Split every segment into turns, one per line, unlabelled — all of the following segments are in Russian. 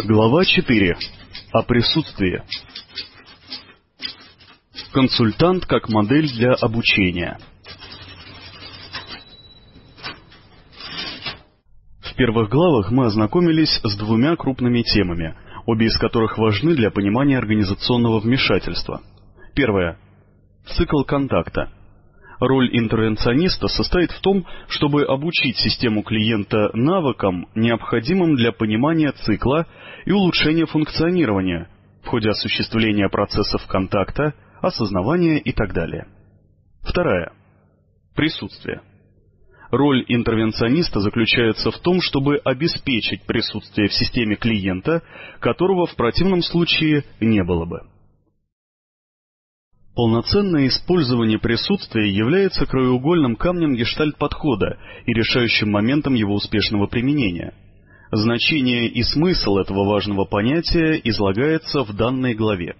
Глава 4. О присутствии. Консультант как модель для обучения. В первых главах мы ознакомились с двумя крупными темами, обе из которых важны для понимания организационного вмешательства. Первое. Цикл контакта. Роль интервенциониста состоит в том, чтобы обучить систему клиента навыкам, необходимым для понимания цикла и улучшения функционирования в ходе осуществления процессов контакта, осознавания и так далее. Вторая. Присутствие. Роль интервенциониста заключается в том, чтобы обеспечить присутствие в системе клиента, которого в противном случае не было бы. Полноценное использование присутствия является краеугольным камнем гештальт-подхода и решающим моментом его успешного применения. Значение и смысл этого важного понятия излагается в данной главе.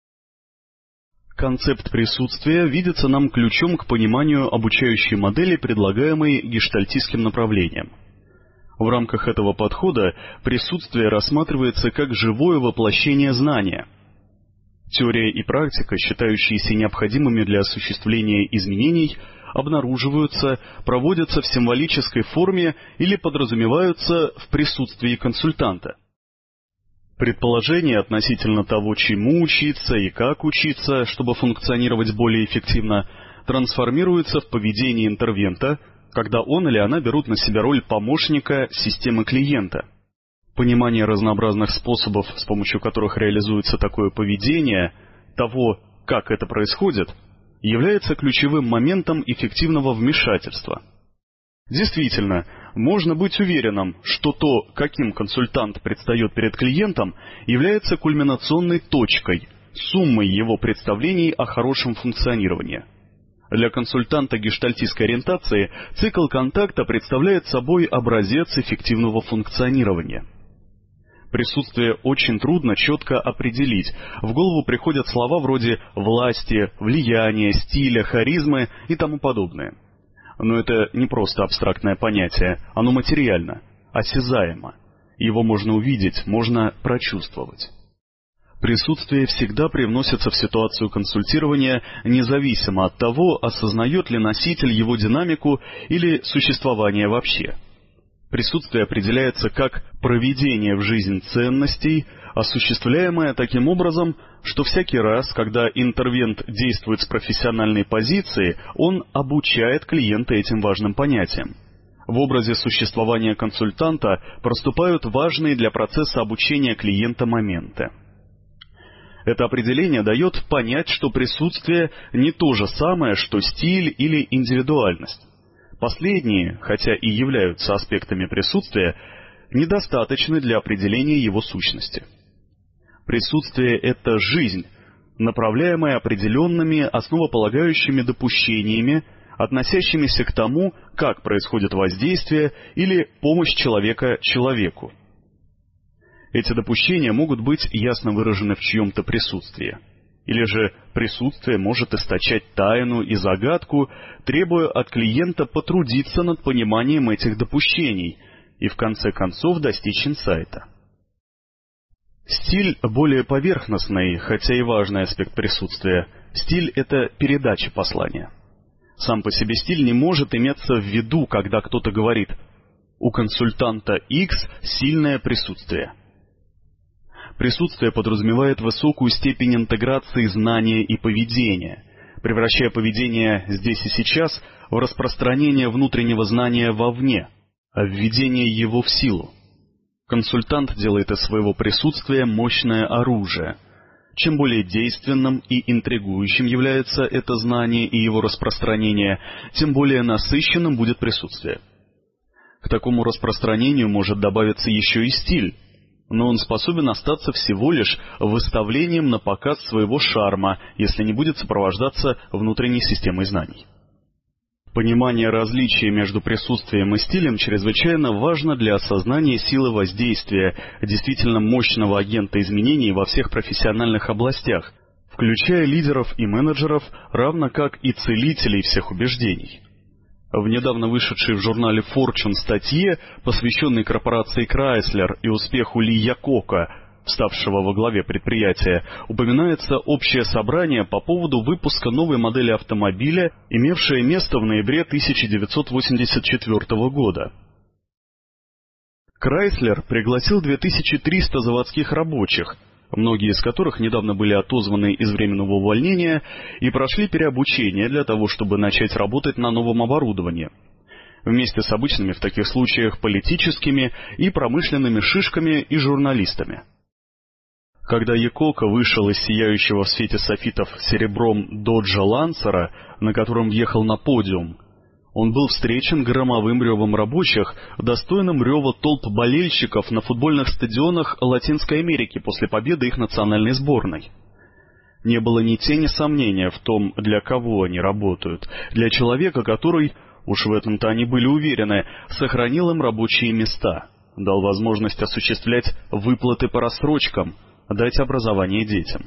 Концепт присутствия видится нам ключом к пониманию обучающей модели, предлагаемой гештальтистским направлением. В рамках этого подхода присутствие рассматривается как живое воплощение знания. Теория и практика, считающиеся необходимыми для осуществления изменений, обнаруживаются, проводятся в символической форме или подразумеваются в присутствии консультанта. Предположения относительно того, чему учиться и как учиться, чтобы функционировать более эффективно, трансформируются в поведение интервента, когда он или она берут на себя роль помощника системы клиента. Понимание разнообразных способов, с помощью которых реализуется такое поведение, того, как это происходит, является ключевым моментом эффективного вмешательства. Действительно, можно быть уверенным, что то, каким консультант предстает перед клиентом, является кульминационной точкой, суммой его представлений о хорошем функционировании. Для консультанта гештальтистской ориентации цикл контакта представляет собой образец эффективного функционирования. Присутствие очень трудно четко определить. В голову приходят слова вроде власти, влияния, стиля, харизмы и тому подобное. Но это не просто абстрактное понятие, оно материально, осязаемо. Его можно увидеть, можно прочувствовать. Присутствие всегда привносится в ситуацию консультирования, независимо от того, осознает ли носитель его динамику или существование вообще. Присутствие определяется как проведение в жизнь ценностей, осуществляемое таким образом, что всякий раз, когда интервент действует с профессиональной позиции, он обучает клиента этим важным понятиям. В образе существования консультанта проступают важные для процесса обучения клиента моменты. Это определение дает понять, что присутствие не то же самое, что стиль или индивидуальность. Последние, хотя и являются аспектами присутствия, недостаточны для определения его сущности. Присутствие – это жизнь, направляемая определенными основополагающими допущениями, относящимися к тому, как происходит воздействие или помощь человека человеку. Эти допущения могут быть ясно выражены в чьем-то присутствии. Или же присутствие может источать тайну и загадку, требуя от клиента потрудиться над пониманием этих допущений и в конце концов достичь инсайта. Стиль более поверхностный, хотя и важный аспект присутствия. Стиль — это передача послания. Сам по себе стиль не может иметься в виду, когда кто-то говорит «у консультанта X сильное присутствие». Присутствие подразумевает высокую степень интеграции знания и поведения, превращая поведение здесь и сейчас в распространение внутреннего знания вовне, а введение его в силу. Консультант делает из своего присутствия мощное оружие. Чем более действенным и интригующим является это знание и его распространение, тем более насыщенным будет присутствие. К такому распространению может добавиться еще и стиль, но он способен остаться всего лишь выставлением на показ своего шарма, если не будет сопровождаться внутренней системой знаний. Понимание различия между присутствием и стилем чрезвычайно важно для осознания силы воздействия действительно мощного агента изменений во всех профессиональных областях, включая лидеров и менеджеров, равно как и целителей всех убеждений. В недавно вышедшей в журнале Fortune статье, посвященной корпорации Chrysler и успеху Ли Якока ставшего во главе предприятия, упоминается общее собрание по поводу выпуска новой модели автомобиля, имевшее место в ноябре 1984 года. Крайслер пригласил 2300 заводских рабочих, многие из которых недавно были отозваны из временного увольнения и прошли переобучение для того, чтобы начать работать на новом оборудовании, вместе с обычными в таких случаях политическими и промышленными шишками и журналистами. Когда Якоко вышел из сияющего в свете софитов серебром доджа Лансера, на котором въехал на подиум, он был встречен громовым ревом рабочих, достойным рева толп болельщиков на футбольных стадионах Латинской Америки после победы их национальной сборной. Не было ни тени сомнения в том, для кого они работают, для человека, который, уж в этом-то они были уверены, сохранил им рабочие места, дал возможность осуществлять выплаты по рассрочкам, дать образование детям.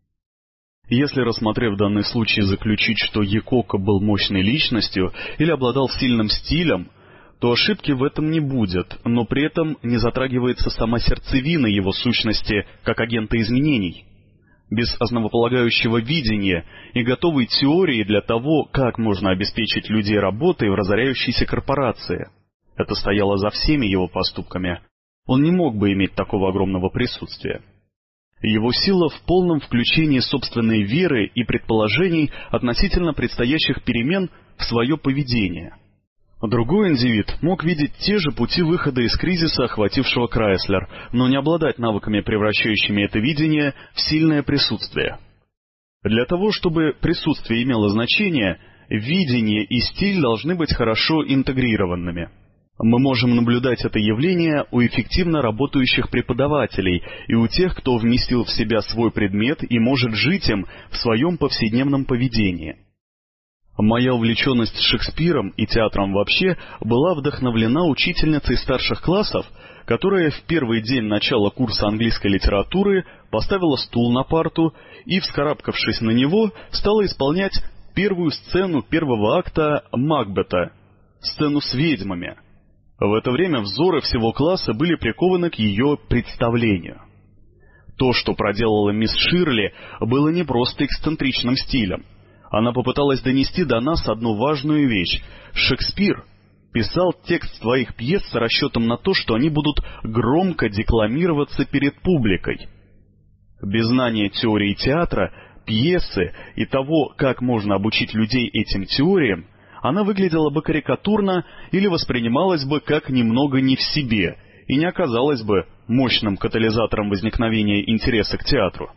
Если, рассмотрев данный случай, заключить, что Якоко был мощной личностью или обладал сильным стилем, то ошибки в этом не будет, но при этом не затрагивается сама сердцевина его сущности как агента изменений. Без основополагающего видения и готовой теории для того, как можно обеспечить людей работой в разоряющейся корпорации. Это стояло за всеми его поступками. Он не мог бы иметь такого огромного присутствия. Его сила в полном включении собственной веры и предположений относительно предстоящих перемен в свое поведение. Другой индивид мог видеть те же пути выхода из кризиса, охватившего Крайслер, но не обладать навыками, превращающими это видение в сильное присутствие. Для того, чтобы присутствие имело значение, видение и стиль должны быть хорошо интегрированными. Мы можем наблюдать это явление у эффективно работающих преподавателей и у тех, кто вместил в себя свой предмет и может жить им в своем повседневном поведении. Моя увлеченность Шекспиром и театром вообще была вдохновлена учительницей старших классов, которая в первый день начала курса английской литературы поставила стул на парту и, вскарабкавшись на него, стала исполнять первую сцену первого акта Макбета, сцену с ведьмами. В это время взоры всего класса были прикованы к ее представлению. То, что проделала мисс Ширли, было не просто эксцентричным стилем. Она попыталась донести до нас одну важную вещь. Шекспир писал текст своих пьес с расчетом на то, что они будут громко декламироваться перед публикой. Без знания теории театра, пьесы и того, как можно обучить людей этим теориям, она выглядела бы карикатурно или воспринималась бы как немного не в себе и не оказалась бы мощным катализатором возникновения интереса к театру.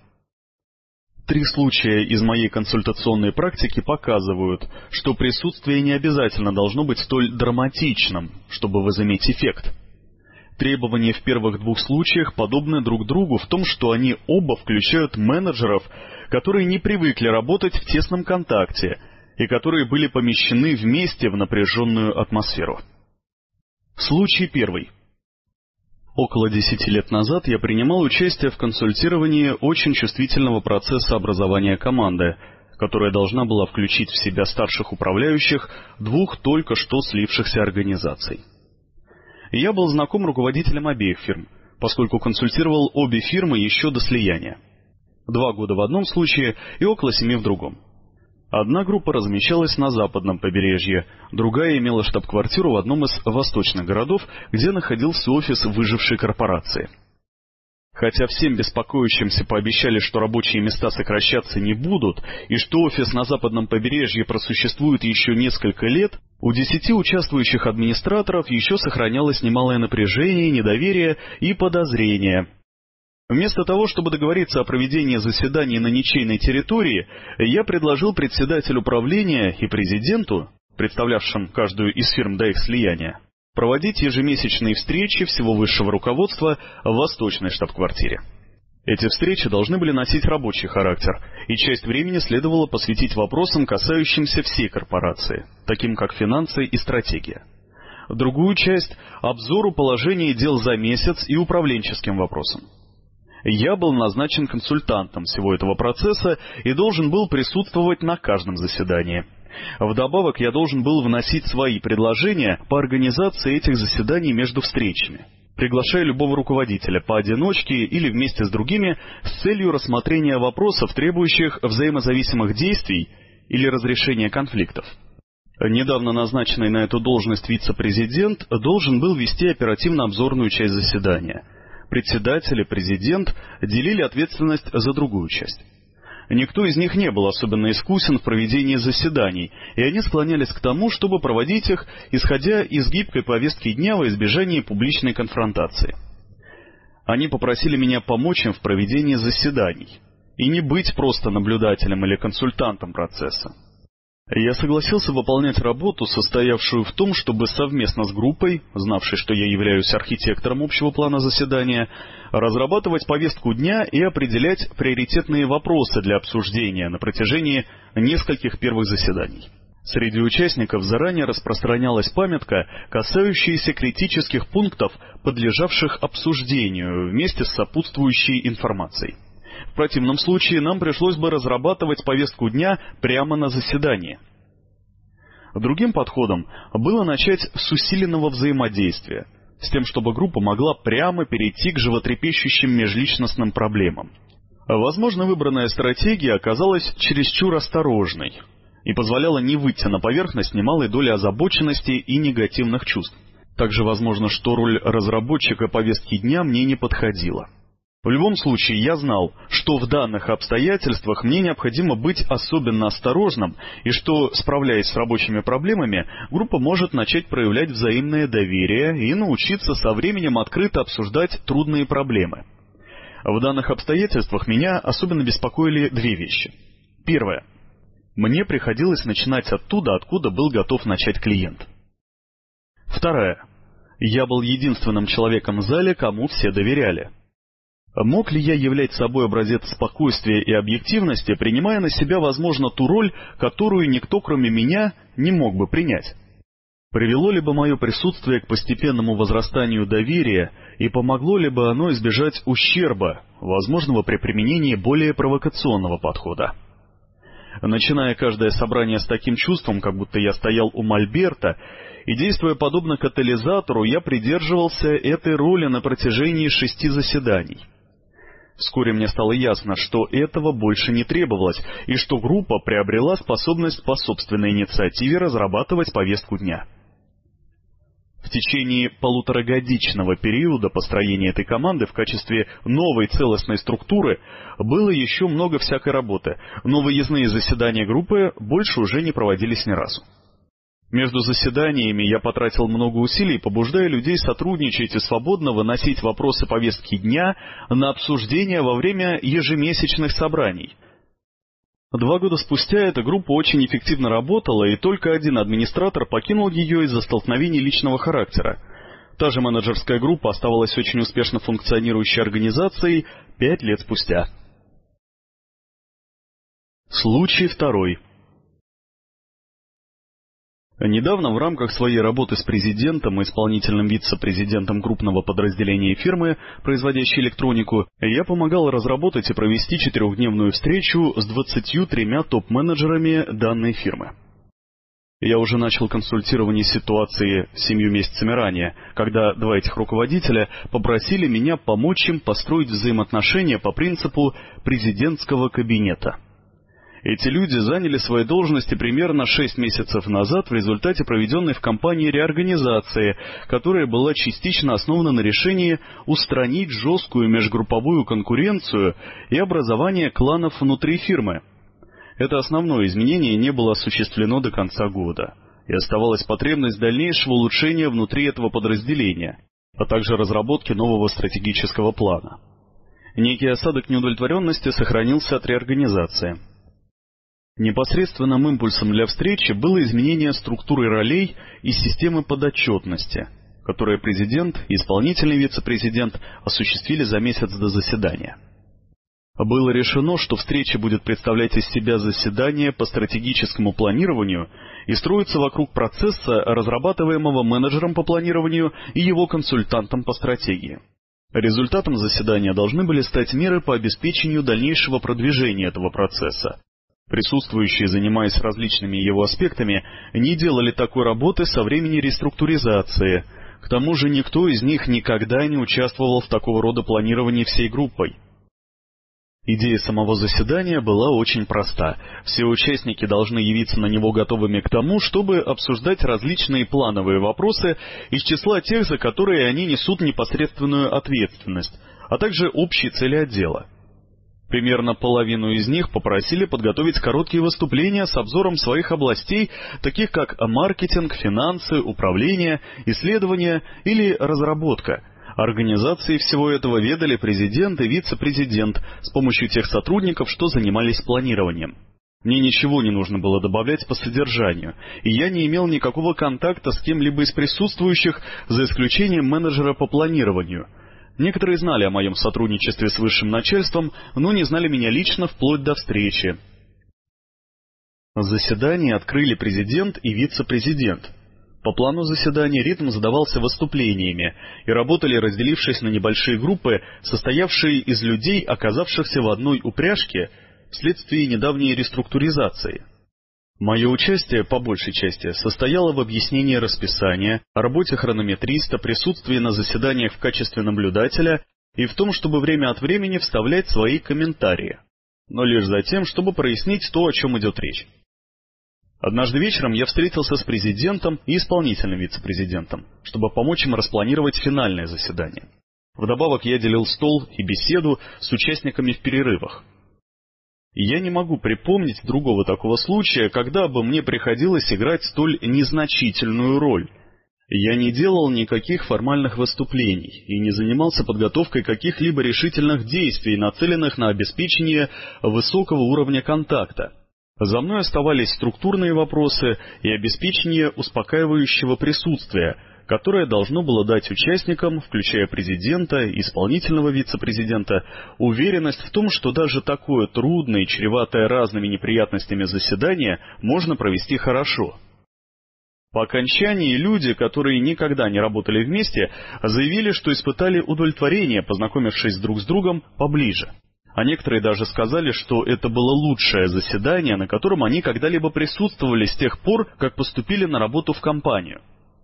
3 случая из моей консультационной практики показывают, что присутствие не обязательно должно быть столь драматичным, чтобы возыметь эффект. Требования в первых 2 случаях подобны друг другу в том, что они оба включают менеджеров, которые не привыкли работать в тесном контакте и которые были помещены вместе в напряженную атмосферу. Случай 1. Около 10 лет назад я принимал участие в консультировании очень чувствительного процесса образования команды, которая должна была включить в себя старших управляющих 2 только что слившихся организаций. Я был знаком руководителям обеих фирм, поскольку консультировал обе фирмы еще до слияния. 2 года в одном случае и около 7 в другом. Одна группа размещалась на западном побережье, другая имела штаб-квартиру в одном из восточных городов, где находился офис выжившей корпорации. Хотя всем беспокоящимся пообещали, что рабочие места сокращаться не будут, и что офис на западном побережье просуществует еще несколько лет, у 10 участвующих администраторов еще сохранялось немалое напряжение, недоверие и подозрение. Вместо того, чтобы договориться о проведении заседаний на ничейной территории, я предложил председателю правления и президенту, представлявшим каждую из фирм до их слияния, проводить ежемесячные встречи всего высшего руководства в восточной штаб-квартире. Эти встречи должны были носить рабочий характер, и часть времени следовало посвятить вопросам, касающимся всей корпорации, таким как финансы и стратегия. Другую часть – обзору положения дел за месяц и управленческим вопросам. Я был назначен консультантом всего этого процесса и должен был присутствовать на каждом заседании. Вдобавок, я должен был вносить свои предложения по организации этих заседаний между встречами. приглашая любого руководителя поодиночке или вместе с другими с целью рассмотрения вопросов, требующих взаимозависимых действий или разрешения конфликтов. Недавно назначенный на эту должность вице-президент должен был вести оперативно-обзорную часть заседания. Председатель и президент делили ответственность за другую часть. Никто из них не был особенно искусен в проведении заседаний, и они склонялись к тому, чтобы проводить их, исходя из гибкой повестки дня во избежание публичной конфронтации. Они попросили меня помочь им в проведении заседаний, и не быть просто наблюдателем или консультантом процесса. Я согласился выполнять работу, состоявшую в том, чтобы совместно с группой, знавшей, что я являюсь архитектором общего плана заседания, разрабатывать повестку дня и определять приоритетные вопросы для обсуждения на протяжении нескольких первых заседаний. Среди участников заранее распространялась памятка, касающаяся критических пунктов, подлежавших обсуждению вместе с сопутствующей информацией. В противном случае нам пришлось бы разрабатывать повестку дня прямо на заседании. Другим подходом было начать с усиленного взаимодействия, с тем, чтобы группа могла прямо перейти к животрепещущим межличностным проблемам. Возможно, выбранная стратегия оказалась чересчур осторожной и позволяла не выйти на поверхность немалой доли озабоченности и негативных чувств. Также возможно, что роль разработчика повестки дня мне не подходила. В любом случае, я знал, что в данных обстоятельствах мне необходимо быть особенно осторожным, и что, справляясь с рабочими проблемами, группа может начать проявлять взаимное доверие и научиться со временем открыто обсуждать трудные проблемы. В данных обстоятельствах меня особенно беспокоили две вещи. Первое. Мне приходилось начинать оттуда, откуда был готов начать клиент. Второе. Я был единственным человеком в зале, кому все доверяли. Мог ли я являть собой образец спокойствия и объективности, принимая на себя, возможно, ту роль, которую никто, кроме меня, не мог бы принять? Привело ли бы мое присутствие к постепенному возрастанию доверия, и помогло ли бы оно избежать ущерба, возможного при применении более провокационного подхода? Начиная каждое собрание с таким чувством, как будто я стоял у мольберта, и действуя подобно катализатору, я придерживался этой роли на протяжении 6 заседаний. Вскоре мне стало ясно, что этого больше не требовалось, и что группа приобрела способность по собственной инициативе разрабатывать повестку дня. В течение полуторагодичного периода построения этой команды в качестве новой целостной структуры было еще много всякой работы, но выездные заседания группы больше уже не проводились ни разу. Между заседаниями я потратил много усилий, побуждая людей сотрудничать и свободно выносить вопросы повестки дня на обсуждение во время ежемесячных собраний. 2 года спустя эта группа очень эффективно работала, и только один администратор покинул ее из-за столкновений личного характера. Та же менеджерская группа оставалась очень успешно функционирующей организацией 5 лет спустя. Случай второй. Недавно в рамках своей работы с президентом и исполнительным вице-президентом крупного подразделения фирмы, производящей электронику, я помогал разработать и провести 4-дневную встречу с 23 топ-менеджерами данной фирмы. Я уже начал консультирование ситуации 7 месяцами ранее, когда 2 этих руководителя попросили меня помочь им построить взаимоотношения по принципу президентского кабинета. Эти люди заняли свои должности примерно 6 месяцев назад в результате проведенной в компании реорганизации, которая была частично основана на решении устранить жесткую межгрупповую конкуренцию и образование кланов внутри фирмы. Это основное изменение не было осуществлено до конца года, и оставалась потребность дальнейшего улучшения внутри этого подразделения, а также разработки нового стратегического плана. Некий осадок неудовлетворенности сохранился от реорганизации. Непосредственным импульсом для встречи было изменение структуры ролей и системы подотчетности, которые президент и исполнительный вице-президент осуществили за месяц до заседания. Было решено, что встреча будет представлять из себя заседание по стратегическому планированию и строиться вокруг процесса, разрабатываемого менеджером по планированию и его консультантом по стратегии. Результатом заседания должны были стать меры по обеспечению дальнейшего продвижения этого процесса. Присутствующие, занимаясь различными его аспектами, не делали такой работы со времени реструктуризации, К тому же никто из них никогда не участвовал в такого рода планировании всей группой. Идея самого заседания была очень проста. Все участники должны явиться на него готовыми к тому, чтобы обсуждать различные плановые вопросы из числа тех, за которые они несут непосредственную ответственность, а также общие цели отдела. Примерно половину из них попросили подготовить короткие выступления с обзором своих областей, таких как маркетинг, финансы, управление, исследования или разработка. Организацией всего этого ведали президент и вице-президент с помощью тех сотрудников, что занимались планированием. Мне ничего не нужно было добавлять по содержанию, и я не имел никакого контакта с кем-либо из присутствующих, за исключением менеджера по планированию. Некоторые знали о моем сотрудничестве с высшим начальством, но не знали меня лично вплоть до встречи. Заседание открыли президент и вице-президент. По плану заседания ритм задавался выступлениями, и работали, разделившись на небольшие группы, состоявшие из людей, оказавшихся в одной упряжке вследствие недавней реструктуризации. Мое участие, по большей части, состояло в объяснении расписания, работе хронометриста, присутствии на заседаниях в качестве наблюдателя и в том, чтобы время от времени вставлять свои комментарии, но лишь за тем, чтобы прояснить то, о чем идет речь. Однажды вечером я встретился с президентом и исполнительным вице-президентом, чтобы помочь им распланировать финальное заседание. Вдобавок я делил стол и беседу с участниками в перерывах. Я не могу припомнить другого такого случая, когда бы мне приходилось играть столь незначительную роль. Я не делал никаких формальных выступлений и не занимался подготовкой каких-либо решительных действий, нацеленных на обеспечение высокого уровня контакта. За мной оставались структурные вопросы и обеспечение успокаивающего присутствия, которое должно было дать участникам, включая президента и исполнительного вице-президента, уверенность в том, что даже такое трудное и чреватое разными неприятностями заседание можно провести хорошо. По окончании люди, которые никогда не работали вместе, заявили, что испытали удовлетворение, познакомившись друг с другом поближе. А некоторые даже сказали, что это было лучшее заседание, на котором они когда-либо присутствовали с тех пор, как поступили на работу в компанию.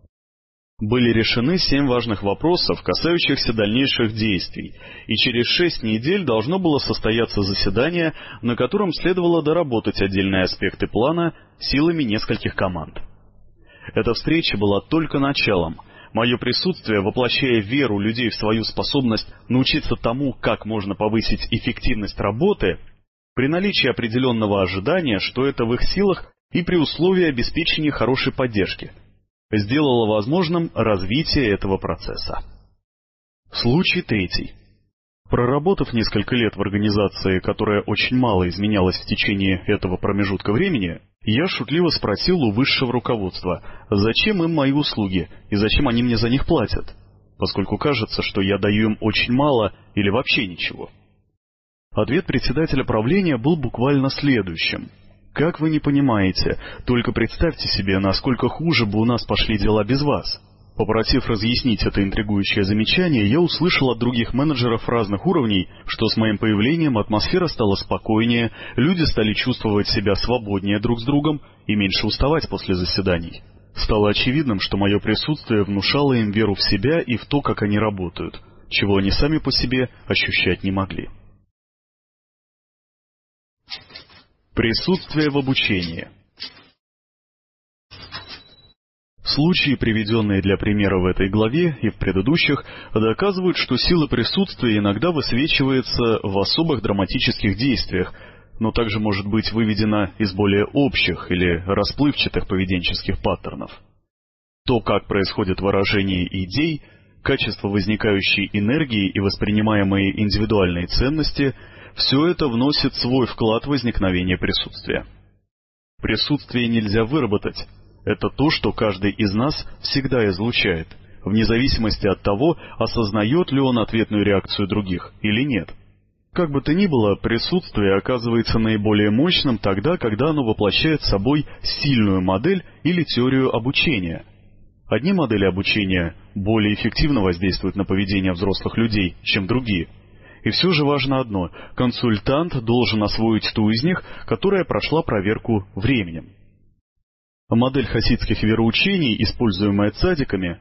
Были решены 7 важных вопросов, касающихся дальнейших действий, и через 6 недель должно было состояться заседание, на котором следовало доработать отдельные аспекты плана силами нескольких команд. Эта встреча была только началом. Мое присутствие, воплощая веру людей в свою способность научиться тому, как можно повысить эффективность работы, при наличии определенного ожидания, что это в их силах и при условии обеспечения хорошей поддержки, сделало возможным развитие этого процесса. Случай 3. Проработав несколько лет в организации, которая очень мало изменялась в течение этого промежутка времени, я шутливо спросил у высшего руководства, зачем им мои услуги и зачем они мне за них платят, поскольку кажется, что я даю им очень мало или вообще ничего. Ответ председателя правления был буквально следующим. «Как вы не понимаете, только представьте себе, насколько хуже бы у нас пошли дела без вас». Попросив разъяснить это интригующее замечание, я услышал от других менеджеров разных уровней, что с моим появлением атмосфера стала спокойнее, люди стали чувствовать себя свободнее друг с другом и меньше уставать после заседаний. Стало очевидным, что мое присутствие внушало им веру в себя и в то, как они работают, чего они сами по себе ощущать не могли. Присутствие в обучении. Случаи, приведенные для примера в этой главе и в предыдущих, доказывают, что сила присутствия иногда высвечивается в особых драматических действиях, но также может быть выведена из более общих или расплывчатых поведенческих паттернов. То, как происходит выражение идей, качество возникающей энергии и воспринимаемые индивидуальные ценности, все это вносит свой вклад в возникновение присутствия. Присутствие нельзя выработать. Это то, что каждый из нас всегда излучает, вне зависимости от того, осознает ли он ответную реакцию других или нет. Как бы то ни было, присутствие оказывается наиболее мощным тогда, когда оно воплощает собой сильную модель или теорию обучения. Одни модели обучения более эффективно воздействуют на поведение взрослых людей, чем другие. И все же важно одно – консультант должен освоить ту из них, которая прошла проверку временем. Модель хасидских вероучений, используемая цадиками,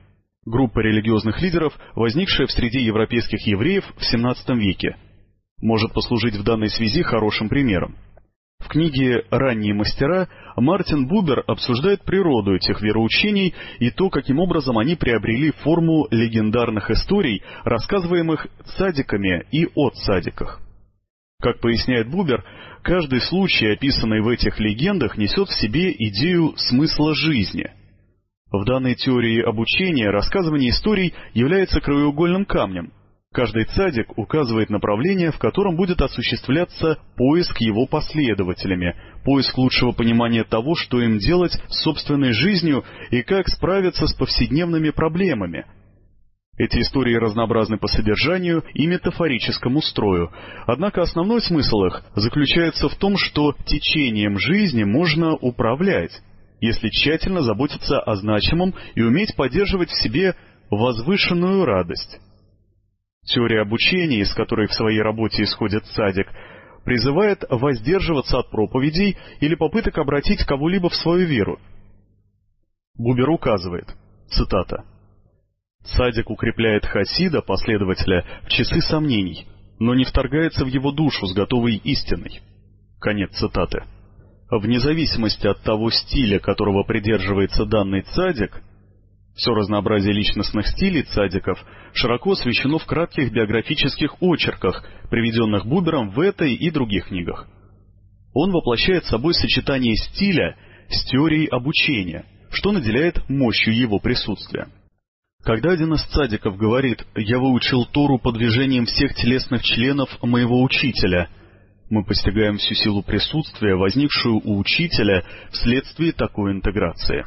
группа религиозных лидеров, возникшая в среде европейских евреев в XVII веке, может послужить в данной связи хорошим примером. В книге «Ранние мастера» Мартин Бубер обсуждает природу этих вероучений и то, каким образом они приобрели форму легендарных историй, рассказываемых цадиками и о цадиках. Как поясняет Бубер, каждый случай, описанный в этих легендах, несет в себе идею смысла жизни. В данной теории обучения рассказывание историй является краеугольным камнем. Каждый цадик указывает направление, в котором будет осуществляться поиск его последователями, поиск лучшего понимания того, что им делать с собственной жизнью и как справиться с повседневными проблемами. Эти истории разнообразны по содержанию и метафорическому строю, однако основной смысл их заключается в том, что течением жизни можно управлять, если тщательно заботиться о значимом и уметь поддерживать в себе возвышенную радость. Теория обучения, из которой в своей работе исходит цадик, призывает воздерживаться от проповедей или попыток обратить кого-либо в свою веру. Бубер указывает, цитата, «Цадик укрепляет хасида, последователя, в часы сомнений, но не вторгается в его душу с готовой истиной». Конец цитаты. Вне зависимости от того стиля, которого придерживается данный цадик, все разнообразие личностных стилей цадиков широко освещено в кратких биографических очерках, приведенных Бубером в этой и других книгах. Он воплощает собой сочетание стиля с теорией обучения, что наделяет мощью его присутствия. Когда один из цадиков говорит «Я выучил Тору по движениям всех телесных членов моего учителя», мы постигаем всю силу присутствия, возникшую у учителя вследствие такой интеграции.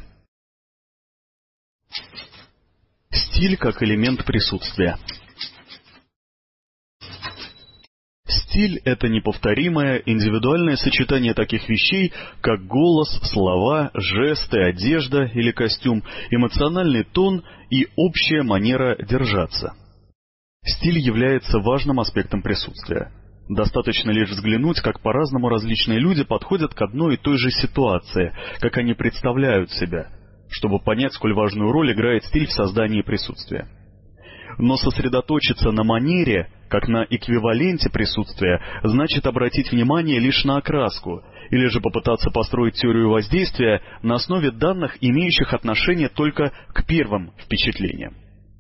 Стиль как элемент присутствия. Стиль — это неповторимое, индивидуальное сочетание таких вещей, как голос, слова, жесты, одежда или костюм, эмоциональный тон и общая манера держаться. Стиль является важным аспектом присутствия. Достаточно лишь взглянуть, как по-разному различные люди подходят к одной и той же ситуации, как они представляют себя, чтобы понять, сколь важную роль играет стиль в создании присутствия. Но сосредоточиться на манере, как на эквиваленте присутствия, значит обратить внимание лишь на окраску, или же попытаться построить теорию воздействия на основе данных, имеющих отношение только к первым впечатлениям.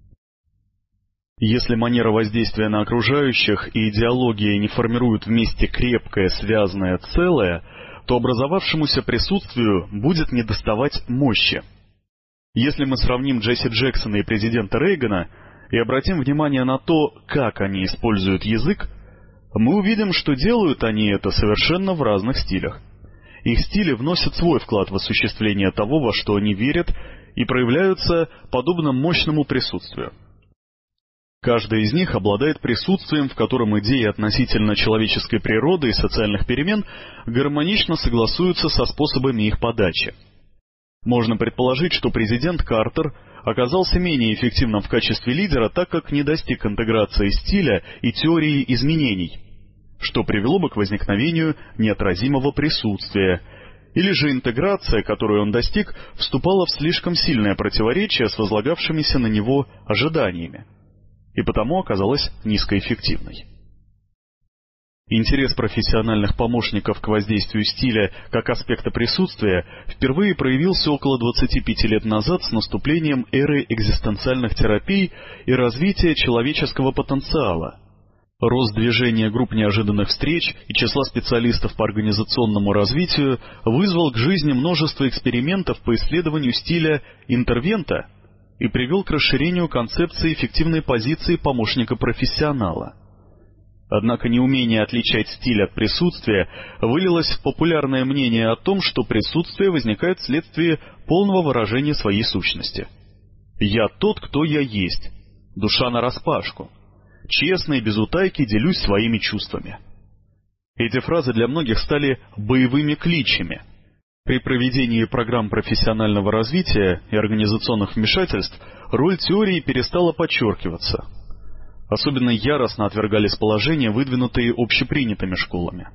Если манера воздействия на окружающих и идеология не формируют вместе крепкое, связанное целое, то образовавшемуся присутствию будет недоставать мощи. Если мы сравним Джесси Джексона и президента Рейгана и обратим внимание на то, как они используют язык, мы увидим, что делают они это совершенно в разных стилях. Их стили вносят свой вклад в осуществление того, во что они верят, и проявляются подобно мощному присутствию. Каждый из них обладает присутствием, в котором идеи относительно человеческой природы и социальных перемен гармонично согласуются со способами их подачи. Можно предположить, что президент Картер оказался менее эффективным в качестве лидера, так как не достиг интеграции стиля и теории изменений, что привело бы к возникновению неотразимого присутствия, или же интеграция, которую он достиг, вступала в слишком сильное противоречие с возлагавшимися на него ожиданиями, и потому оказалась низкоэффективной. Интерес профессиональных помощников к воздействию стиля как аспекта присутствия впервые проявился около 25 лет назад с наступлением эры экзистенциальных терапий и развития человеческого потенциала. Рост движения групп неожиданных встреч и числа специалистов по организационному развитию вызвал к жизни множество экспериментов по исследованию стиля интервента и привел к расширению концепции эффективной позиции помощника-профессионала. Однако неумение отличать стиль от присутствия вылилось в популярное мнение о том, что присутствие возникает вследствие полного выражения своей сущности. «Я тот, кто я есть. Душа нараспашку. Честно и без утайки делюсь своими чувствами». Эти фразы для многих стали боевыми кличами. При проведении программ профессионального развития и организационных вмешательств роль теории перестала подчеркиваться. Особенно яростно отвергались положения, выдвинутые общепринятыми школами.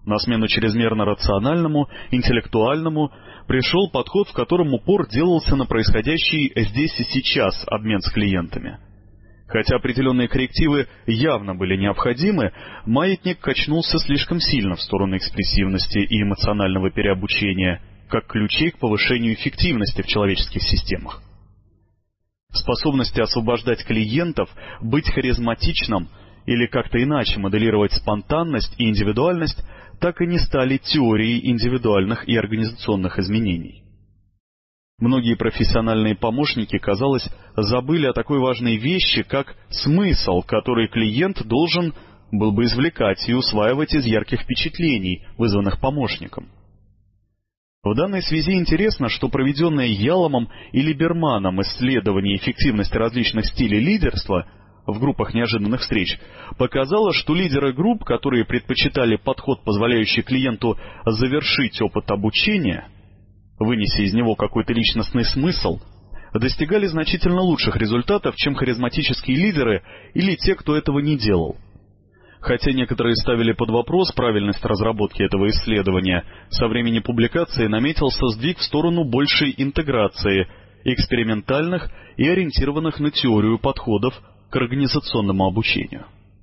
На смену чрезмерно рациональному, интеллектуальному пришел подход, в котором упор делался на происходящий здесь и сейчас обмен с клиентами. Хотя определенные коррективы явно были необходимы, маятник качнулся слишком сильно в сторону экспрессивности и эмоционального переобучения, как ключей к повышению эффективности в человеческих системах. Способности освобождать клиентов, быть харизматичным или как-то иначе моделировать спонтанность и индивидуальность так и не стали теорией индивидуальных и организационных изменений. Многие профессиональные помощники, казалось, забыли о такой важной вещи, как смысл, который клиент должен был бы извлекать и усваивать из ярких впечатлений, вызванных помощником. В данной связи интересно, что проведенное Яломом и Либерманом исследование эффективности различных стилей лидерства в группах неожиданных встреч показало, что лидеры групп, которые предпочитали подход, позволяющий клиенту завершить опыт обучения, вынеся из него какой-то личностный смысл, достигали значительно лучших результатов, чем харизматические лидеры или те, кто этого не делал. Хотя некоторые ставили под вопрос правильность разработки этого исследования, со времени публикации наметился сдвиг в сторону большей интеграции экспериментальных и ориентированных на теорию подходов к организационному обучению.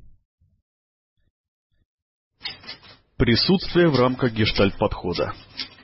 Присутствие в рамках гештальт-подхода.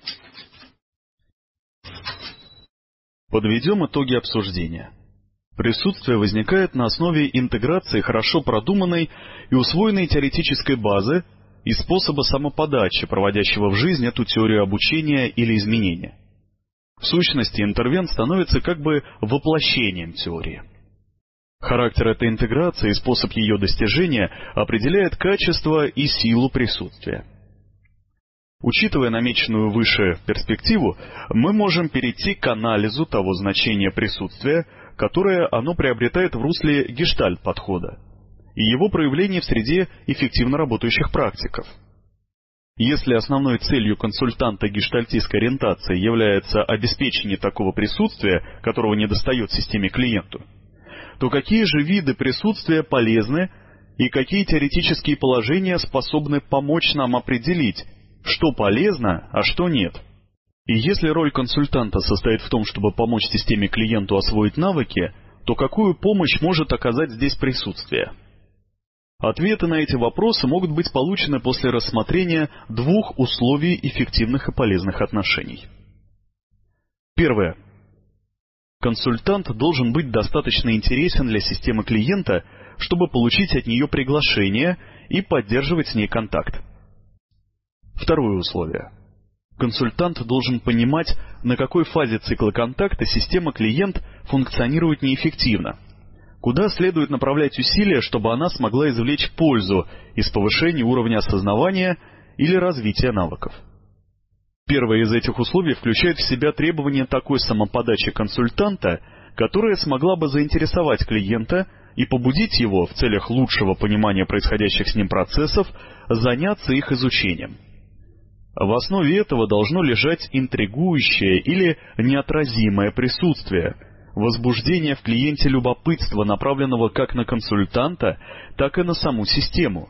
Подведем итоги обсуждения. Присутствие возникает на основе интеграции хорошо продуманной и усвоенной теоретической базы и способа самоподачи, проводящего в жизнь эту теорию обучения или изменения. В сущности, интервент становится как бы воплощением теории. Характер этой интеграции и способ ее достижения определяет качество и силу присутствия. Учитывая намеченную выше перспективу, мы можем перейти к анализу того значения присутствия, которое оно приобретает в русле гештальт-подхода, и его проявление в среде эффективно работающих практиков. Если основной целью консультанта гештальтистской ориентации является обеспечение такого присутствия, которого недостает системе клиенту, то какие же виды присутствия полезны и какие теоретические положения способны помочь нам определить, что полезно, а что нет? И если роль консультанта состоит в том, чтобы помочь системе клиенту освоить навыки, то какую помощь может оказать здесь присутствие? Ответы на эти вопросы могут быть получены после рассмотрения двух условий эффективных и полезных отношений. Первое. Консультант должен быть достаточно интересен для системы клиента, чтобы получить от нее приглашение и поддерживать с ней контакт. Второе условие. Консультант должен понимать, на какой фазе цикла контакта система-клиент функционирует неэффективно, куда следует направлять усилия, чтобы она смогла извлечь пользу из повышения уровня осознавания или развития навыков. Первое из этих условий включает в себя требование такой самоподачи консультанта, которая смогла бы заинтересовать клиента и побудить его в целях лучшего понимания происходящих с ним процессов заняться их изучением. В основе этого должно лежать интригующее или неотразимое присутствие, возбуждение в клиенте любопытства, направленного как на консультанта, так и на саму систему.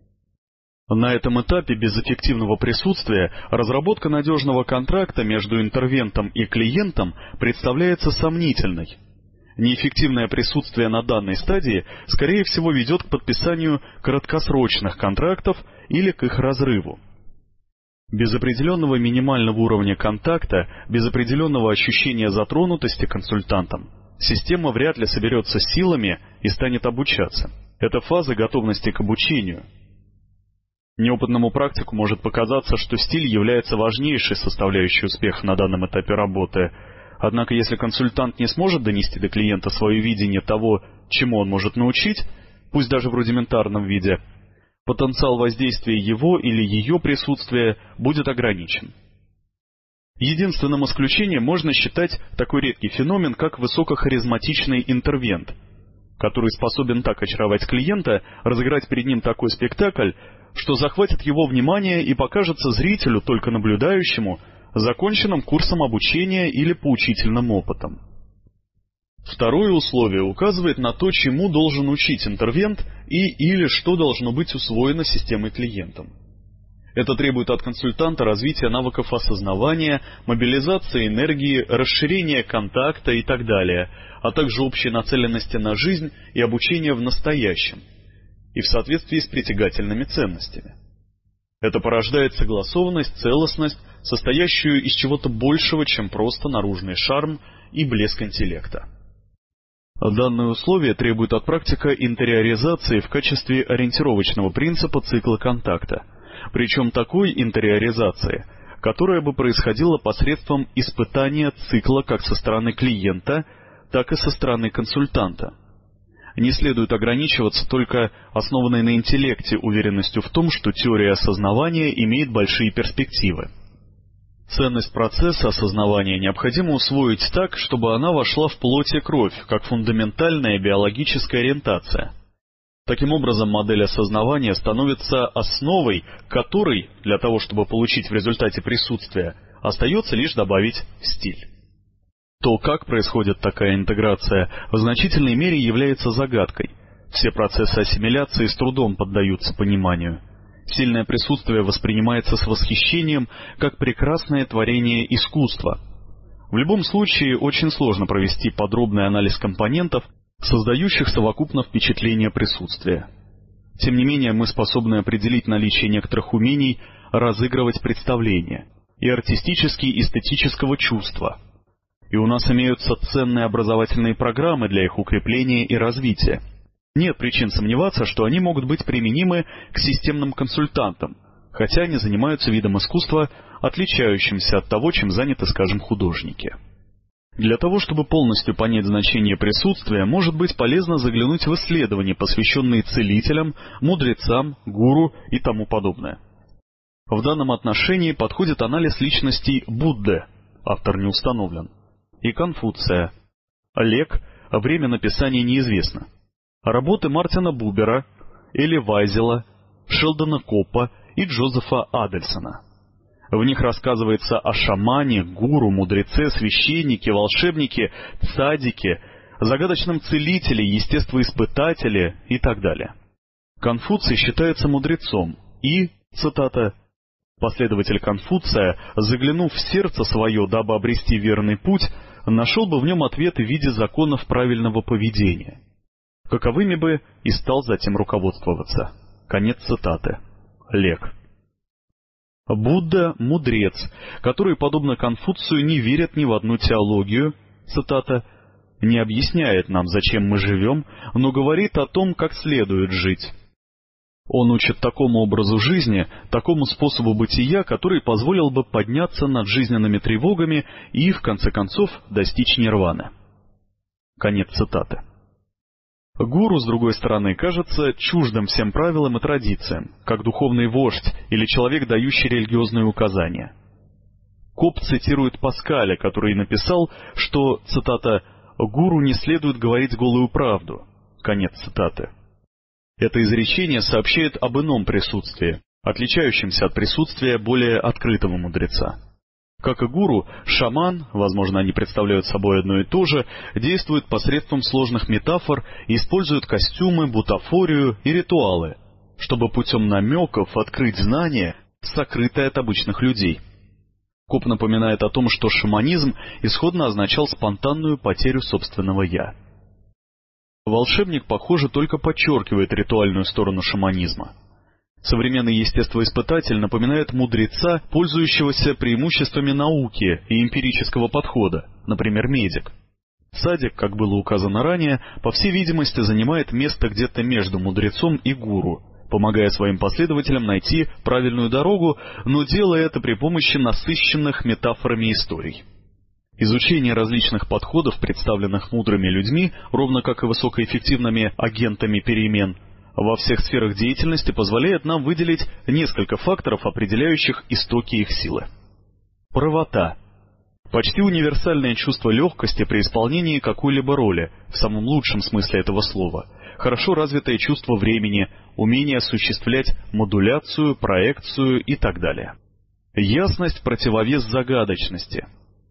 На этом этапе без эффективного присутствия разработка надежного контракта между интервентом и клиентом представляется сомнительной. Неэффективное присутствие на данной стадии, скорее всего, ведет к подписанию краткосрочных контрактов или к их разрыву. Без определенного минимального уровня контакта, без определенного ощущения затронутости консультантом, система вряд ли соберется силами и станет обучаться. Это фаза готовности к обучению. Неопытному практику может показаться, что стиль является важнейшей составляющей успеха на данном этапе работы. Однако, если консультант не сможет донести до клиента свое видение того, чему он может научить, пусть даже в рудиментарном виде, потенциал воздействия его или ее присутствия будет ограничен. Единственным исключением можно считать такой редкий феномен, как высокохаризматичный интервент, который способен так очаровать клиента, разыграть перед ним такой спектакль, что захватит его внимание и покажется зрителю, только наблюдающему, законченным курсом обучения или поучительным опытом. Второе условие указывает на то, чему должен учить интервент и или что должно быть усвоено системой клиентом. Это требует от консультанта развития навыков осознавания, мобилизации энергии, расширения контакта и так далее, а также общей нацеленности на жизнь и обучения в настоящем, и в соответствии с притягательными ценностями. Это порождает согласованность, целостность, состоящую из чего-то большего, чем просто наружный шарм и блеск интеллекта. Данное условие требует от практика интериоризации в качестве ориентировочного принципа цикла контакта, причем такой интериоризации, которая бы происходила посредством испытания цикла как со стороны клиента, так и со стороны консультанта. Не следует ограничиваться только основанной на интеллекте уверенностью в том, что теория осознавания имеет большие перспективы. Ценность процесса осознавания необходимо усвоить так, чтобы она вошла в плоть и кровь, как фундаментальная биологическая ориентация. Таким образом, модель осознавания становится основой, которой, для того чтобы получить в результате присутствие, остается лишь добавить стиль. То, как происходит такая интеграция, в значительной мере является загадкой. Все процессы ассимиляции с трудом поддаются пониманию. Сильное присутствие воспринимается с восхищением, как прекрасное творение искусства. В любом случае, очень сложно провести подробный анализ компонентов, создающих совокупно впечатление присутствия. Тем не менее, мы способны определить наличие некоторых умений разыгрывать представления и артистически-эстетического чувства. И у нас имеются ценные образовательные программы для их укрепления и развития. Нет причин сомневаться, что они могут быть применимы к системным консультантам, хотя они занимаются видом искусства, отличающимся от того, чем заняты, скажем, художники. Для того, чтобы полностью понять значение присутствия, может быть полезно заглянуть в исследования, посвященные целителям, мудрецам, гуру и тому подобное. В данном отношении подходит анализ личностей Будды, автор не установлен, и Конфуция. Лек, время написания неизвестно. Работы Мартина Бубера, Эли Вайзела, Шелдона Коппа и Джозефа Адельсона. В них рассказывается о шамане, гуру, мудреце, священнике, волшебнике, цадике, загадочном целителе, естествоиспытателе и так далее. Конфуций считается мудрецом и, цитата, «Последователь Конфуция, заглянув в сердце свое, дабы обрести верный путь, нашел бы в нем ответы в виде законов правильного поведения, каковыми бы и стал затем руководствоваться». Конец цитаты. Лек. Будда – мудрец, который, подобно Конфуцию, не верит ни в одну теологию, цитата, «не объясняет нам, зачем мы живем, но говорит о том, как следует жить». Он учит такому образу жизни, такому способу бытия, который позволил бы подняться над жизненными тревогами и, в конце концов, достичь нирваны. Конец цитаты. Гуру, с другой стороны, кажется чуждым всем правилам и традициям, как духовный вождь или человек, дающий религиозные указания. Коп цитирует Паскаля, который написал, что, цитата, «гуру не следует говорить голую правду». Конец цитаты. Это изречение сообщает об ином присутствии, отличающемся от присутствия более открытого мудреца. Как и гуру, шаман, возможно, они представляют собой одно и то же, действует посредством сложных метафор и использует костюмы, бутафорию и ритуалы, чтобы путем намеков открыть знание, сокрытое от обычных людей. Коп напоминает о том, что шаманизм исходно означал спонтанную потерю собственного «я». Волшебник, похоже, только подчеркивает ритуальную сторону шаманизма. Современный естествоиспытатель напоминает мудреца, пользующегося преимуществами науки и эмпирического подхода, например, медик. Садик, как было указано ранее, по всей видимости занимает место где-то между мудрецом и гуру, помогая своим последователям найти правильную дорогу, но делая это при помощи насыщенных метафорами историй. Изучение различных подходов, представленных мудрыми людьми, ровно как и высокоэффективными агентами перемен, во всех сферах деятельности позволяет нам выделить несколько факторов, определяющих истоки их силы. Правота. Почти универсальное чувство легкости при исполнении какой-либо роли, в самом лучшем смысле этого слова, хорошо развитое чувство времени, умение осуществлять модуляцию, проекцию и так далее. Ясность в противовес загадочности.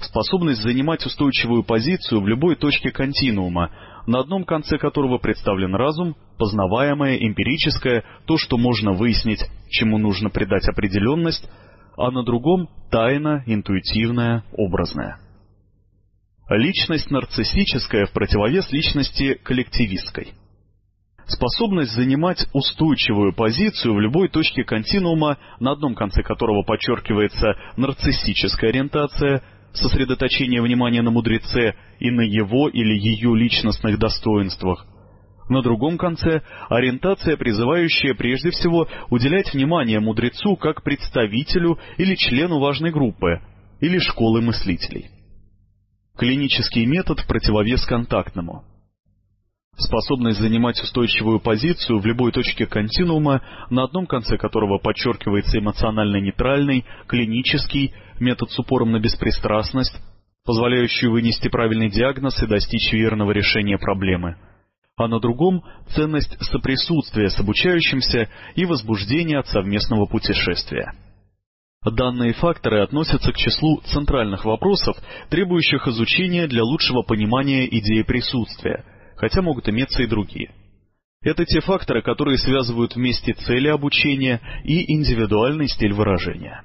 Способность занимать устойчивую позицию в любой точке континуума, на одном конце которого представлен разум, познаваемое, эмпирическое, то, что можно выяснить, чему нужно придать определенность, а на другом – тайна, интуитивная, образная. Личность нарциссическая в противовес личности коллективистской. Способность занимать устойчивую позицию в любой точке континуума, на одном конце которого подчеркивается нарциссическая ориентация, сосредоточение внимания на мудреце и на его или ее личностных достоинствах. На другом конце – ориентация, призывающая прежде всего уделять внимание мудрецу как представителю или члену важной группы, или школы мыслителей. Клинический метод в противовес контактному. Способность занимать устойчивую позицию в любой точке континуума, на одном конце которого подчеркивается эмоционально нейтральный, клинический, метод с упором на беспристрастность, позволяющий вынести правильный диагноз и достичь верного решения проблемы, а на другом – ценность соприсутствия с обучающимся и возбуждение от совместного путешествия. Данные факторы относятся к числу центральных вопросов, требующих изучения для лучшего понимания идеи присутствия, хотя могут иметься и другие. Это те факторы, которые связывают вместе цели обучения и индивидуальный стиль выражения.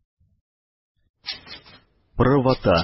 Правота.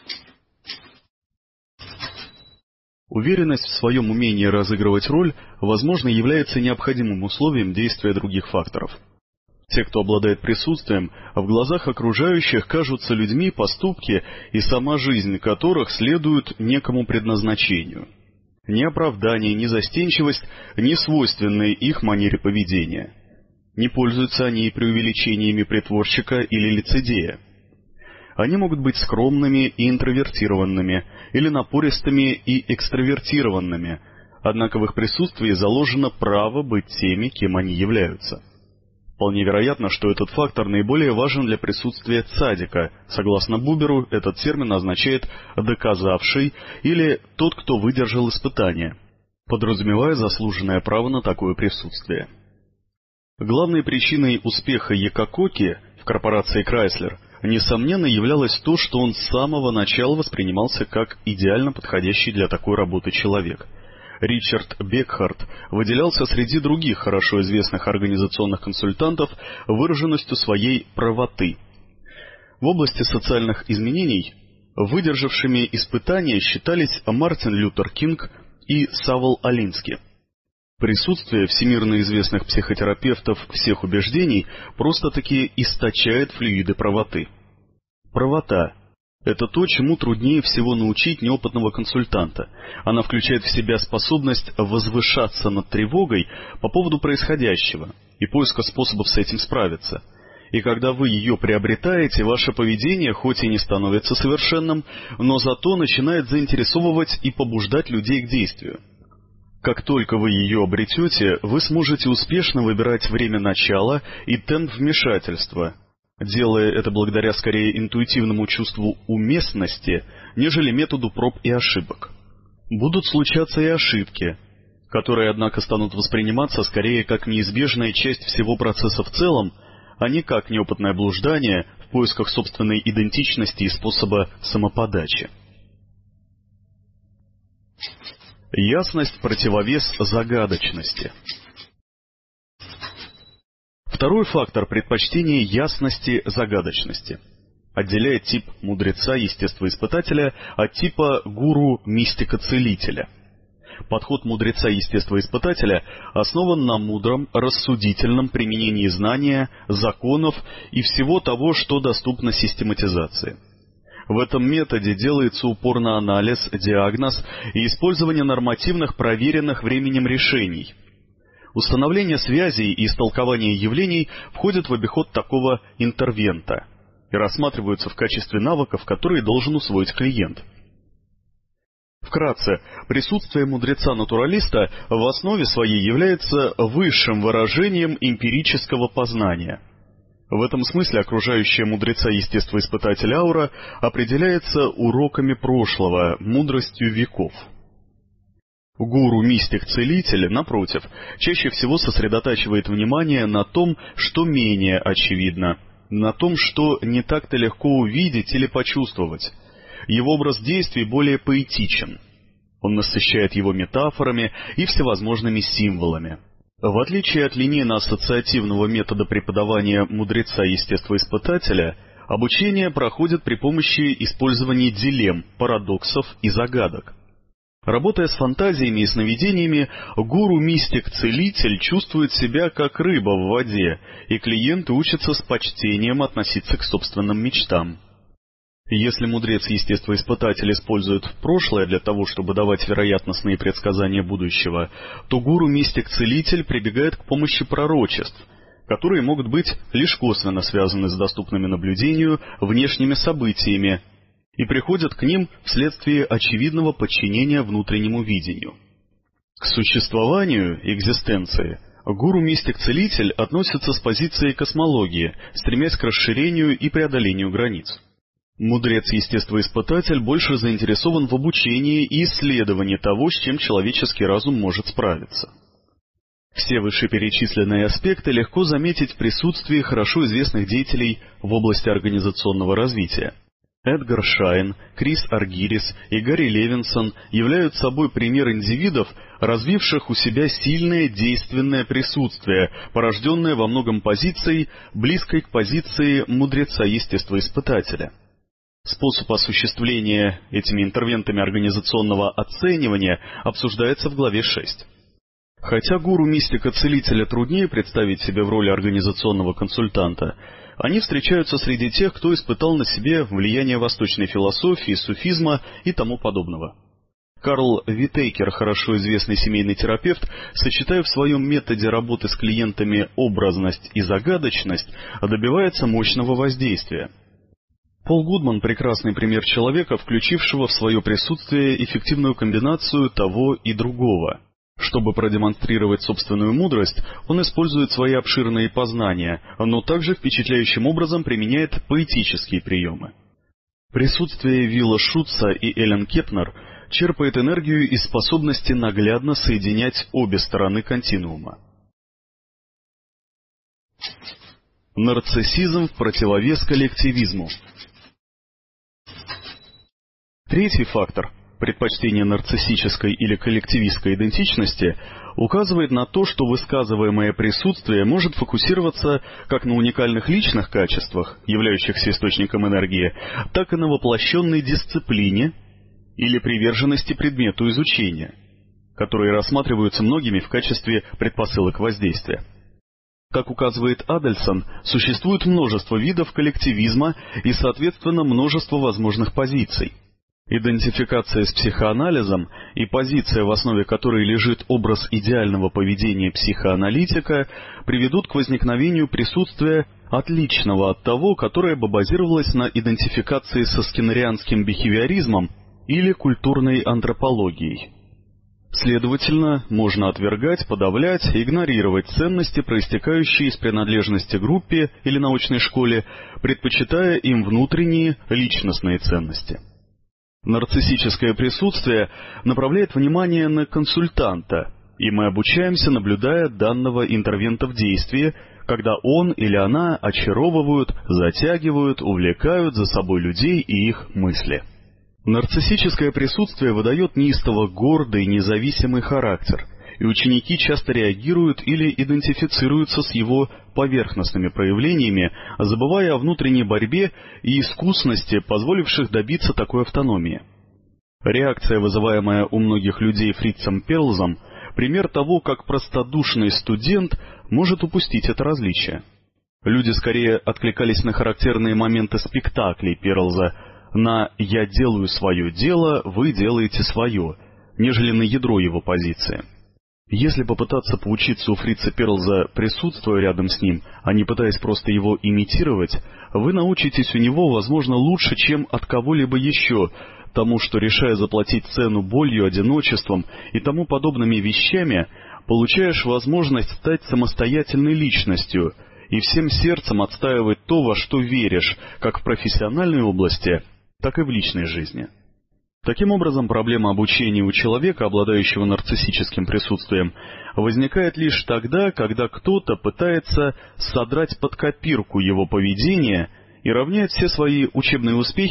Уверенность в своем умении разыгрывать роль, возможно, является необходимым условием действия других факторов. Те, кто обладает присутствием, в глазах окружающих кажутся людьми, поступки и сама жизнь которых следуют некому предназначению. Ни оправдание, ни застенчивость не свойственны их манере поведения. Не пользуются они и преувеличениями притворщика или лицедея. Они могут быть скромными и интровертированными, или напористыми и экстравертированными, однако в их присутствии заложено право быть теми, кем они являются. Вполне вероятно, что этот фактор наиболее важен для присутствия цадика. Согласно Буберу, этот термин означает «доказавший» или «тот, кто выдержал испытание», подразумевая заслуженное право на такое присутствие. Главной причиной успеха Якококи в корпорации Chrysler, несомненно, являлось то, что он с самого начала воспринимался как идеально подходящий для такой работы человек. Ричард Бекхарт выделялся среди других хорошо известных организационных консультантов выраженностью своей правоты. В области социальных изменений выдержавшими испытания считались Мартин Лютер Кинг и Савол Алински. Присутствие всемирно известных психотерапевтов всех убеждений просто-таки источает флюиды правоты. Правота – это то, чему труднее всего научить неопытного консультанта. Она включает в себя способность возвышаться над тревогой по поводу происходящего и поиска способов с этим справиться. И когда вы ее приобретаете, ваше поведение хоть и не становится совершенным, но зато начинает заинтересовывать и побуждать людей к действию. Как только вы ее обретете, вы сможете успешно выбирать время начала и темп вмешательства, делая это благодаря скорее интуитивному чувству уместности, нежели методу проб и ошибок. Будут случаться и ошибки, которые, однако, станут восприниматься скорее как неизбежная часть всего процесса в целом, а не как неопытное блуждание в поисках собственной идентичности и способа самоподачи. Ясность – противовес загадочности. Второй фактор предпочтения ясности загадочности отделяет тип мудреца-естествоиспытателя от типа гуру-мистика-целителя. Подход мудреца-естествоиспытателя основан на мудром, рассудительном применении знания, законов и всего того, что доступно систематизации. В этом методе делается упор на анализ, диагноз и использование нормативных, проверенных временем решений. Установление связей и истолкование явлений входят в обиход такого интервента и рассматриваются в качестве навыков, которые должен усвоить клиент. Вкратце, присутствие мудреца-натуралиста в основе своей является высшим выражением эмпирического познания. В этом смысле окружающая мудреца-естествоиспытателя аура определяется уроками прошлого, мудростью веков. Гуру-мистик-целитель, напротив, чаще всего сосредотачивает внимание на том, что менее очевидно, на том, что не так-то легко увидеть или почувствовать, его образ действий более поэтичен. Он насыщает его метафорами и всевозможными символами. В отличие от линейно-ассоциативного метода преподавания мудреца-естествоиспытателя, обучение проходит при помощи использования дилемм, парадоксов и загадок. Работая с фантазиями и сновидениями, гуру-мистик-целитель чувствует себя как рыба в воде, и клиенты учатся с почтением относиться к собственным мечтам. Если мудрец-естествоиспытатель использует прошлое для того, чтобы давать вероятностные предсказания будущего, то гуру-мистик-целитель прибегает к помощи пророчеств, которые могут быть лишь косвенно связаны с доступными наблюдению внешними событиями, и приходят к ним вследствие очевидного подчинения внутреннему видению. К существованию, экзистенции, гуру-мистик-целитель относится с позиции космологии, стремясь к расширению и преодолению границ. Мудрец-естествоиспытатель больше заинтересован в обучении и исследовании того, с чем человеческий разум может справиться. Все вышеперечисленные аспекты легко заметить в присутствии хорошо известных деятелей в области организационного развития. Эдгар Шайн, Крис Аргирис и Гарри Левинсон являются собой пример индивидов, развивших у себя сильное действенное присутствие, порожденное во многом позицией, близкой к позиции мудреца-естествоиспытателя. Способ осуществления этими интервентами организационного оценивания обсуждается в главе 6. Хотя гуру-мистика-целителя труднее представить себе в роли организационного консультанта, они встречаются среди тех, кто испытал на себе влияние восточной философии, суфизма и тому подобного. Карл Витейкер, хорошо известный семейный терапевт, сочетая в своем методе работы с клиентами образность и загадочность, добивается мощного воздействия. Пол Гудман – прекрасный пример человека, включившего в свое присутствие эффективную комбинацию того и другого. Чтобы продемонстрировать собственную мудрость, он использует свои обширные познания, но также впечатляющим образом применяет поэтические приемы. Присутствие Вилла Шутца и Эллен Кепнер черпает энергию из способности наглядно соединять обе стороны континуума. Нарциссизм в противовес коллективизму. Третий фактор – предпочтение нарциссической или коллективистской идентичности указывает на то, что высказываемое присутствие может фокусироваться как на уникальных личных качествах, являющихся источником энергии, так и на воплощенной дисциплине или приверженности предмету изучения, которые рассматриваются многими в качестве предпосылок воздействия. Как указывает Адельсон, существует множество видов коллективизма и, соответственно, множество возможных позиций. Идентификация с психоанализом и позиция, в основе которой лежит образ идеального поведения психоаналитика, приведут к возникновению присутствия, отличного от того, которое бы базировалось на идентификации со скиннерианским бихевиоризмом или культурной антропологией. Следовательно, можно отвергать, подавлять, игнорировать ценности, проистекающие из принадлежности группе или научной школе, предпочитая им внутренние личностные ценности. Нарциссическое присутствие направляет внимание на консультанта, и мы обучаемся, наблюдая данного интервента в действии, когда он или она очаровывают, затягивают, увлекают за собой людей и их мысли. Нарциссическое присутствие выдает неистово гордый, независимый характер, и ученики часто реагируют или идентифицируются с его поверхностными проявлениями, забывая о внутренней борьбе и искусности, позволивших добиться такой автономии. Реакция, вызываемая у многих людей Фрицем Перлзом, пример того, как простодушный студент может упустить это различие. Люди скорее откликались на характерные моменты спектаклей Перлза, на «я делаю свое дело, вы делаете свое», нежели на ядро его позиции. Если попытаться поучиться у Фрица Перлза, присутствуя рядом с ним, а не пытаясь просто его имитировать, вы научитесь у него, возможно, лучше, чем от кого-либо еще, тому, что, решая заплатить цену болью, одиночеством и тому подобными вещами, получаешь возможность стать самостоятельной личностью и всем сердцем отстаивать то, во что веришь, как в профессиональной области, так и в личной жизни. Таким образом, проблема обучения у человека, обладающего нарциссическим присутствием, возникает лишь тогда, когда кто-то пытается содрать под копирку его поведение и равняет все свои учебные успехи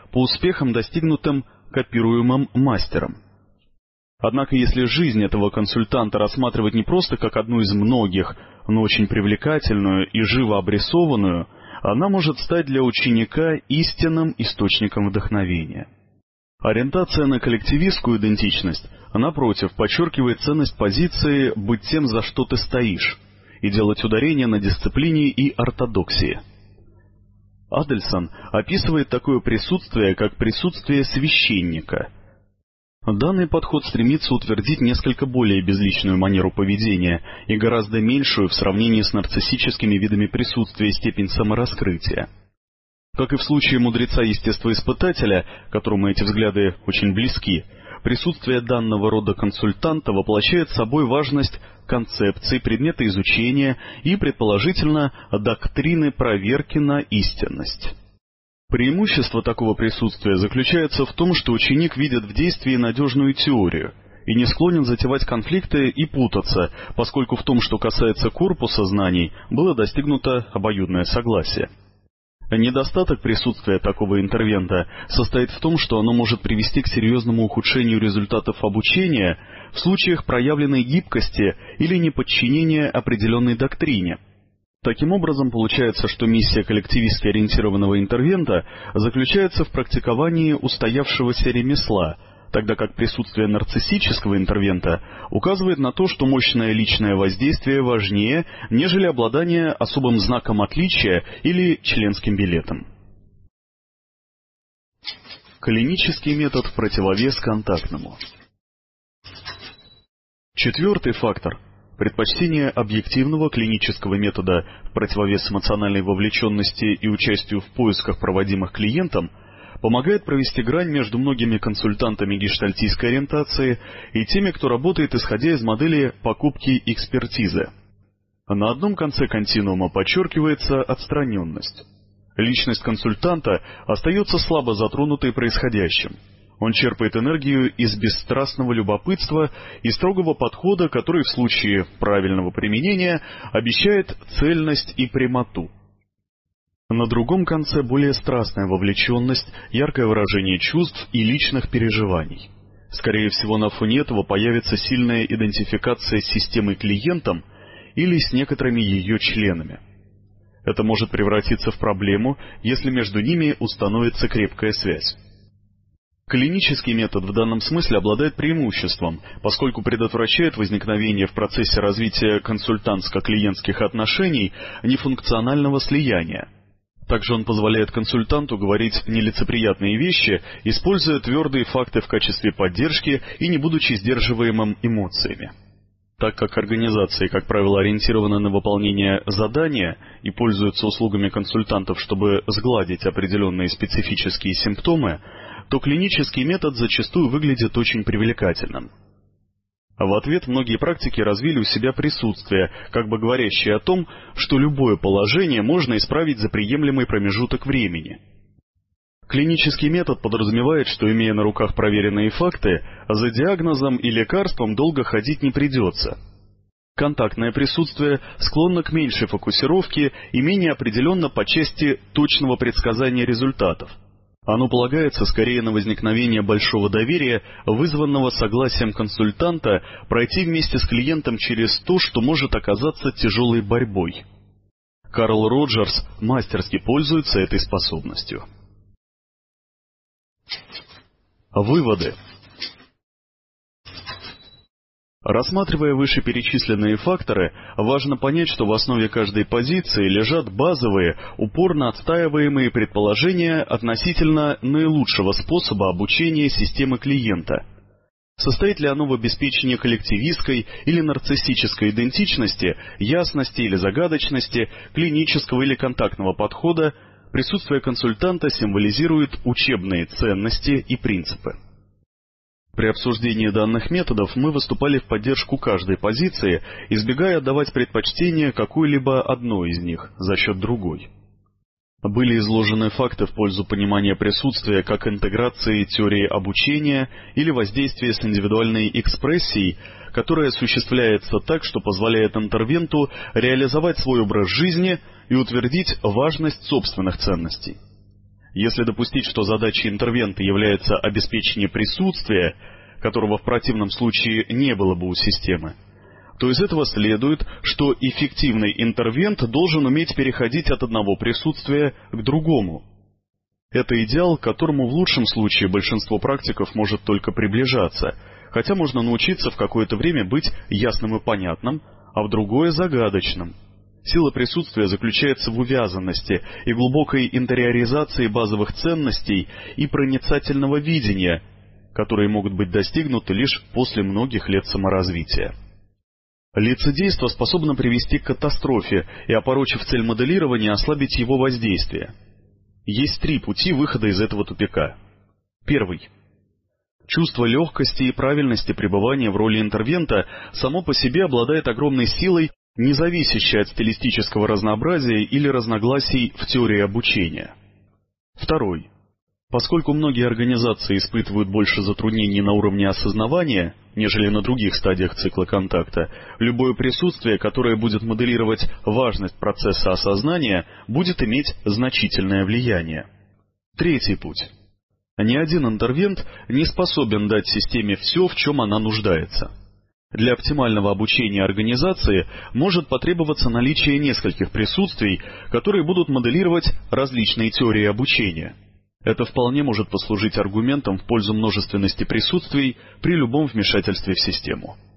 по успехам, достигнутым копируемым мастером. Однако если жизнь этого консультанта рассматривать не просто как одну из многих, но очень привлекательную и живо обрисованную, она может стать для ученика истинным источником вдохновения. Ориентация на коллективистскую идентичность, напротив, подчеркивает ценность позиции «быть тем, за что ты стоишь», и делать ударение на дисциплине и ортодоксии. Адельсон описывает такое присутствие, как присутствие священника. Данный подход стремится утвердить несколько более безличную манеру поведения и гораздо меньшую в сравнении с нарциссическими видами присутствия степень самораскрытия. Как и в случае мудреца-естествоиспытателя, которому эти взгляды очень близки, присутствие данного рода консультанта воплощает собой важность концепций, предмета изучения и, предположительно, доктрины проверки на истинность. Преимущество такого присутствия заключается в том, что ученик видит в действии надежную теорию и не склонен затевать конфликты и путаться, поскольку в том, что касается корпуса знаний, было достигнуто обоюдное согласие. Недостаток присутствия такого интервента состоит в том, что оно может привести к серьезному ухудшению результатов обучения в случаях проявленной гибкости или неподчинения определенной доктрине. Таким образом, получается, что миссия коллективистски ориентированного интервента заключается в практиковании устоявшегося ремесла, тогда как присутствие нарциссического интервента указывает на то, что мощное личное воздействие важнее, нежели обладание особым знаком отличия или членским билетом. Клинический метод в противовес контактному. Четвертый фактор – предпочтение объективного клинического метода в противовес эмоциональной вовлеченности и участию в поисках, проводимых клиентом, помогает провести грань между многими консультантами гештальтистской ориентации и теми, кто работает исходя из модели покупки экспертизы. На одном конце континуума подчеркивается отстраненность. Личность консультанта остается слабо затронутой происходящим. Он черпает энергию из бесстрастного любопытства и строгого подхода, который в случае правильного применения обещает цельность и прямоту. На другом конце более страстная вовлеченность, яркое выражение чувств и личных переживаний. Скорее всего, на фоне этого появится сильная идентификация с системой клиентом или с некоторыми ее членами. Это может превратиться в проблему, если между ними установится крепкая связь. Клинический метод в данном смысле обладает преимуществом, поскольку предотвращает возникновение в процессе развития консультантско-клиентских отношений нефункционального слияния. Также он позволяет консультанту говорить нелицеприятные вещи, используя твердые факты в качестве поддержки и не будучи сдерживаемым эмоциями. Так как организации, как правило, ориентированы на выполнение задания и пользуются услугами консультантов, чтобы сгладить определенные специфические симптомы, то клинический метод зачастую выглядит очень привлекательным. В ответ многие практики развили у себя присутствие, как бы говорящее о том, что любое положение можно исправить за приемлемый промежуток времени. Клинический метод подразумевает, что, имея на руках проверенные факты, за диагнозом и лекарством долго ходить не придется. Контактное присутствие склонно к меньшей фокусировке и менее определенно по части точного предсказания результатов. Оно полагается скорее на возникновение большого доверия, вызванного согласием консультанта пройти вместе с клиентом через то, что может оказаться тяжелой борьбой. Карл Роджерс мастерски пользуется этой способностью. Выводы. Рассматривая вышеперечисленные факторы, важно понять, что в основе каждой позиции лежат базовые, упорно отстаиваемые предположения относительно наилучшего способа обучения системы клиента. Состоит ли оно в обеспечении коллективистской или нарциссической идентичности, ясности или загадочности, клинического или контактного подхода, присутствие консультанта символизирует учебные ценности и принципы. При обсуждении данных методов мы выступали в поддержку каждой позиции, избегая отдавать предпочтение какой-либо одной из них за счет другой. Были изложены факты в пользу понимания присутствия как интеграции теории обучения или воздействия с индивидуальной экспрессией, которая осуществляется так, что позволяет интервенту реализовать свой образ жизни и утвердить важность собственных ценностей. Если допустить, что задачей интервента является обеспечение присутствия, которого в противном случае не было бы у системы, то из этого следует, что эффективный интервент должен уметь переходить от одного присутствия к другому. Это идеал, к которому в лучшем случае большинство практиков может только приближаться, хотя можно научиться в какое-то время быть ясным и понятным, а в другое — загадочным. Сила присутствия заключается в увязанности и глубокой интериоризации базовых ценностей и проницательного видения, которые могут быть достигнуты лишь после многих лет саморазвития. Лицедейство способно привести к катастрофе и, опорочив цель моделирования, ослабить его воздействие. Есть 3 пути выхода из этого тупика. Первый. Чувство легкости и правильности пребывания в роли интервента само по себе обладает огромной силой, не зависящей от стилистического разнообразия или разногласий в теории обучения. Второй. Поскольку многие организации испытывают больше затруднений на уровне осознавания, нежели на других стадиях цикла контакта, любое присутствие, которое будет моделировать важность процесса осознания, будет иметь значительное влияние. Третий путь. Ни один интервент не способен дать системе все, в чем она нуждается. Для оптимального обучения организации может потребоваться наличие нескольких присутствий, которые будут моделировать различные теории обучения. Это вполне может послужить аргументом в пользу множественности присутствий при любом вмешательстве в систему.